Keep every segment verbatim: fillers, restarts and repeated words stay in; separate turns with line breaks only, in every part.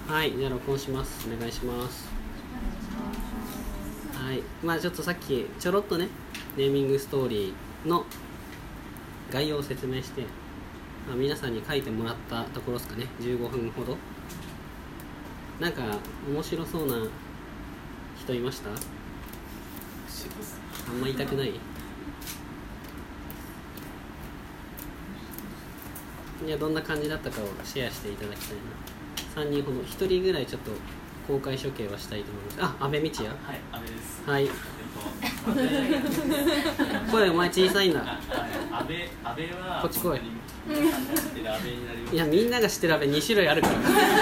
はい、じゃあ録音します。お願いします。はい、まあちょっとさっきちょろっとね、ネーミングストーリーの概要を説明して、まあ、皆さんに書いてもらったところですかね。じゅうごふんほど。なんか面白そうな人いました？あんま言いたくない？いや、どんな感じだったかをシェアしていただきたいな。さんにんほど、ひとりぐらいちょっと公開処刑はしたいと思います。あ、阿部道也。
はい、阿部です。
はい。声お前小さいんだ。
阿部、阿部は
こっち来い。
い
や、みんなが知ってる阿部に種類あるから。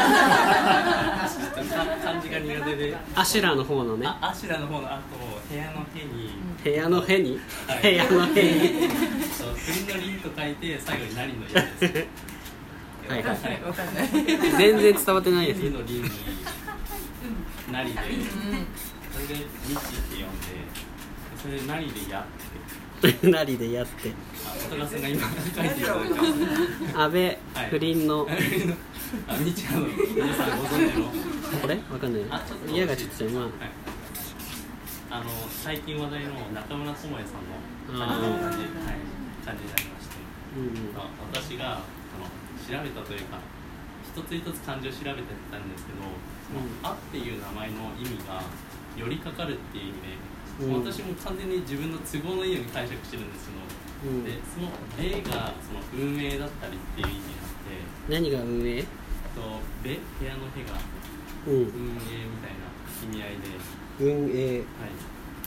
漢字が苦手で。
アシュラの方のね。
あ、アシュラの方のあと部屋の部に。
部屋の部に。
はい、
部屋の部に。
そう、栗の凛と書いて最後になりのやつです。
はいはい。
わかんない。
全然伝わってないです。
栗の凛になりで、それでミッチって呼んで、それでなりでやって。
なりでやって。
あ、音がさんが今書いていただいて。
阿部不倫の。
あ、ミッチあの皆さんご存知の。
これわかんない。嫌がちょっとまあ。
あの最近話題の中村智也さんの感じ、はい、感じになりまして、うんまあ、私がその調べたというか一つ一つ漢字を調べてたんですけど、その、うん、あっていう名前の意味が寄りかかるっていう意味で、うん、私も完全に自分の都合のいいように解釈してるんですけど、うん、でその例がその運営だったりっていう意味なんで、
何が運営？
とべ部屋の部が運営みたいな意味合いで、
運営、
はい、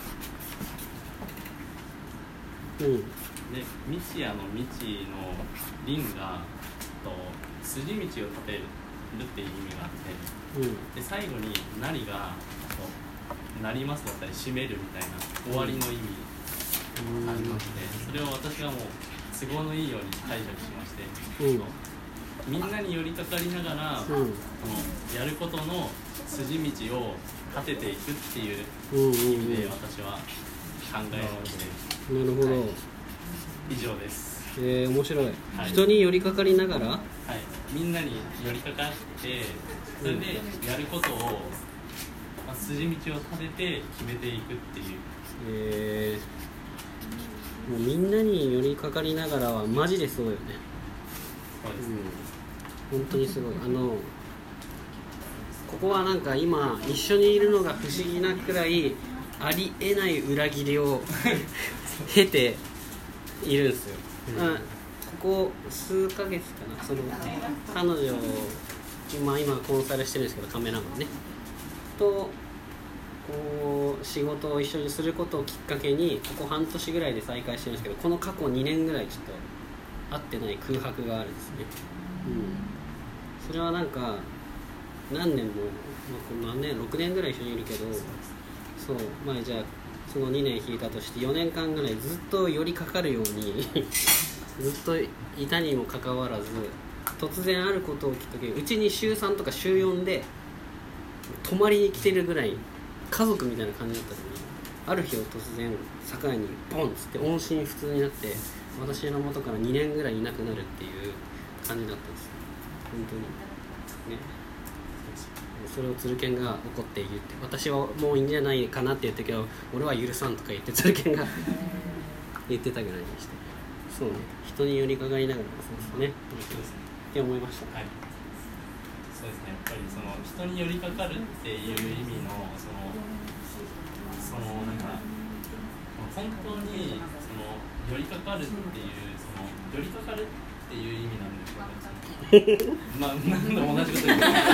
うん、
で道也の道の輪がと筋道を立てるっていう意味があって、うん、で最後になりがとなりますだったり締めるみたいな終わりの意味ありまして、それを私がもう都合のいいように解釈しまして、うん、みんなに寄りかかりながら、うん、このやることの筋道を立てていくっていう意味で私は考えまして、
なるほど、はい、
以上です。
えー、面白い、
はい、
人に寄りかかりながら、はい、
みんなに寄りかかってそれでやることを、まあ、筋道を立てて決めていくっていう、
えー、もうみんなに寄りかかりながらはマジですごいよね。
そうですね、
うん、本当にすごい。あのここはなんか今一緒にいるのが不思議なくらいありえない裏切りを経ているんですよ、うん、ここ数ヶ月かな、その彼女、まあ、今コンサルしてるんですけど、カメラマンねとこう仕事を一緒にすることをきっかけにここ半年ぐらいで再開してるんですけど、この過去にねんぐらいちょっと会ってない空白があるんですね、うん、それはなんか何年も、まあ、何年ろくねんぐらい一緒にいるけど、そう、まあ、じゃあそのにねん引いたとしてよねんかんぐらいずっと寄りかかるようにずっといたにもかかわらず、突然あることをきっかけにうちに週さんとか週よんで泊まりに来てるぐらい家族みたいな感じだったのに、ある日を突然境にボンっつって音信不通になって私の元からにねんぐらいいなくなるっていう感じだったんですよ、本当にね。それを鶴健が怒って言って、私はもういいんじゃないかなって言ったけど俺は許さんとか言って鶴健が言ってたぐらいにして、そうね、人に寄りかかりながらそうですね、そうですねって思いました。
はい、そうですね、やっぱりその人に寄りかかるっていう意味のそのそのなんか本当にその寄りかかるっていうその寄りかかるっていう意味なんですよね。まあ何度も同じこと言ってる。なんか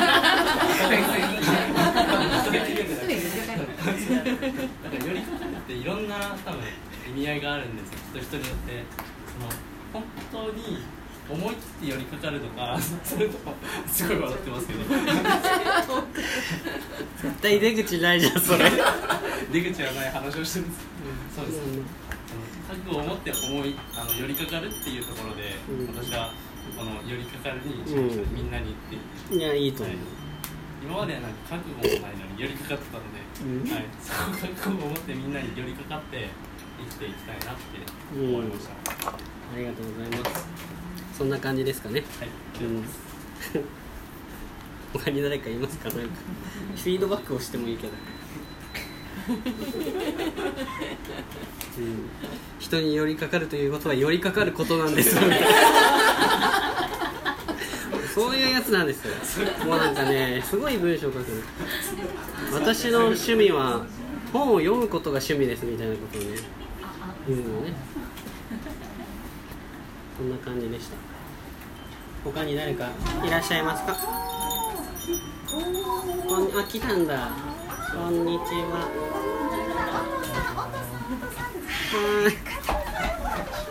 寄りかかるっていろんな多分意味合いがあるんですよ。人によってその本当に思い切って寄りかかるとか、それとかすごい笑ってますけど。
絶対出口ないじゃんそれ。
出口はない話をしてるんです。そうです。覚悟を持って思いあの寄りかかるっていうところで、うん、私はこの寄りかかるにしました、うん、みんなにって
いやいいと思う、はい、
今まではなんか覚悟もないのに寄りかかってたので、うんはい、その覚悟を持ってみんなに寄りかかって生きていきたいなって思いました、うん、あ
りがとうございます。そんな感じですかね。
はい、
うん他に誰かいますか？なんかフィードバックをしてもいいけど、うん、人に寄りかかるということは寄りかかることなんですよそういうやつなんですよ。もうなんかね、すごい文章を書く。私の趣味は本を読むことが趣味ですみたいなことをね言うのね。そんな感じでした。他に誰かいらっしゃいますか？こんあ、来たんだ。こんにちは。はーい。